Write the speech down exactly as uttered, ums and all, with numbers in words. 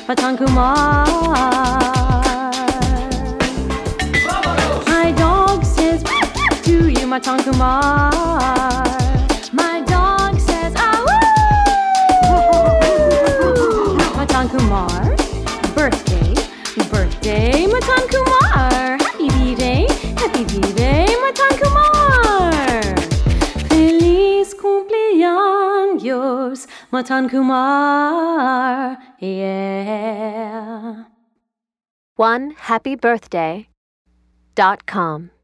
Matan Kumar. My dog says to you, Matan Kumar. My dog says ah woo. Matan Kumar, birthday, birthday, Matan Kumar. Happy B-Day, happy B-Day, Matan Kumar. Feliz cumpleaños, Matan Kumar, yeah. one happy birthday dot com